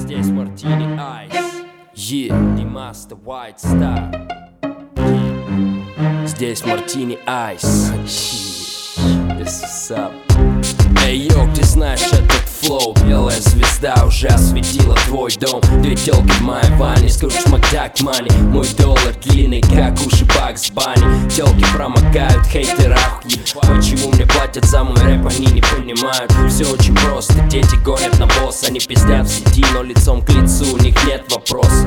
Здесь Мартини Айс, Димас the White Star. Здесь Мартини Айс. This is up. Эй, йо, ты знаешь этот флоу? Белая звезда уже осветила твой дом. Две тёлки в моей ванне, Скрудж Макдак мани. Мой доллар длинный, как уши Бакс Банни. Тёлки промокают, хейтеры охуеть. Почему мне платят за мой рэп, они не понимают. Все очень просто, дети гонят на босс. Они пиздят в сети, но лицом к лицу у них нет вопросов.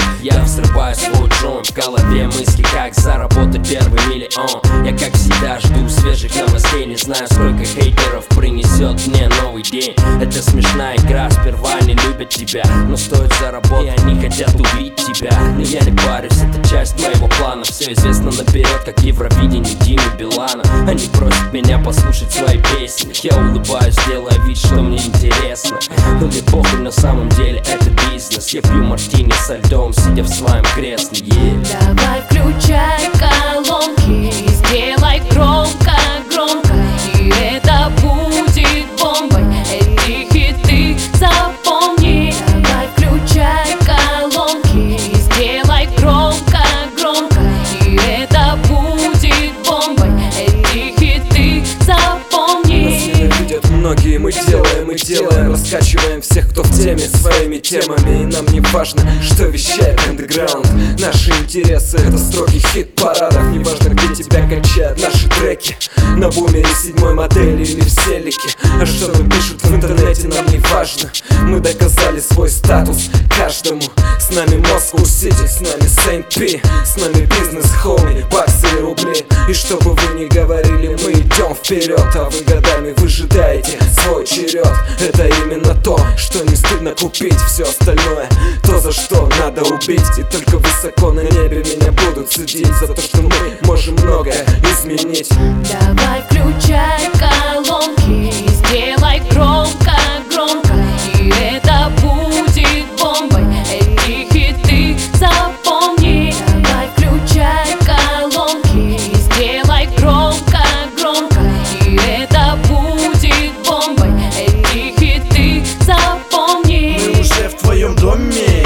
Я взрываю свой джойнт, в голове мысли, как заработать первый миллион. Я как всегда жду свежих новостей, не знаю, сколько хейтеров принесет мне новый день. Это смешная игра, сперва они любят тебя, но стоит заработать, и они хотят убить тебя. Но я не парюсь, это часть моего плана. Все известно наперед, как Евровидение Димы Билана. Они просят меня послушать свои песни. Я улыбаюсь, делая вид, что мне интересно. Но мне похуй, на самом деле это бизнес. Я пью мартини со льдом, сидя в своем кресле. Давай включай колонки и сделай громко, громко. И это будет бомбой, эти хиты запомни. Давай включай колонки и сделай громко, громко. И это будет бомбой, эти хиты запомни. Нас ненавидят многие, мы делаем, раскачиваем всех, кто в теме, своими темами. И нам не важно, что вещает андеграунд. Наши интересы — это строки хит-парадов. Не важно, где тебя качают наши треки, на бумере седьмой модели или в селике. А что нам пишут в интернете, нам не важно. Мы доказали свой статус каждому. С нами Москва Сити, с нами Сейнт-Пи, с нами бизнес, хоми, баксы и рубли. И чтобы вы не говорили, мы идем вперед, а вы годами выжидаете свой черед. Это именно то, что не стыдно купить. Все остальное — то, за что надо убить. И только высоко на небе меня будут судить за то, что мы можем многое изменить. Давай включай колонки и сделай громко, громко. И это будет бомбой, эти хиты запомни. Давай включай колонки и сделай громко, громко. И это будет бомбой, эти хиты запомни. Мы уже в твоем доме,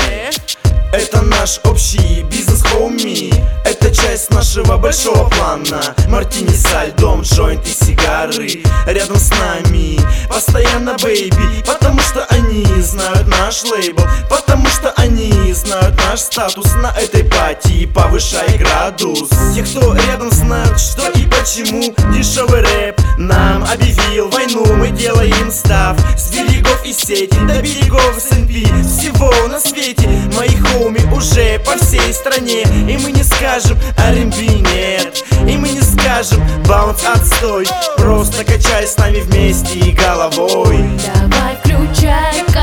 это наш общий бизнес, хоми. Это часть нашего большого плана. Мартини со льдом, джойнт и сигары рядом с нами постоянно, бэйби. Потому что они знают наш лейбл, потому что они знают наш статус на этой пати. Повышай градус. Те, кто рядом, знают, что и почему дешевый рэп нам объявил войну. Мы делаем став с берегов и сети до берегов СНП. Всего на свете мои хоми уже по всей стране. И мы не скажем R&B нет, и мы не скажем баунс отстой. Просто качай с нами вместе и головой. Давай включай